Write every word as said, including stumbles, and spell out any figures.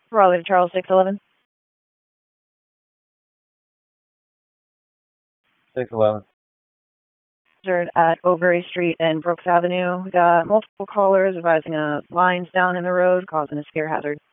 Raleigh to Charles, six eleven. six eleven. At Overy Street and Brooks Avenue. We got multiple callers advising a lines down in the road causing a scare hazard.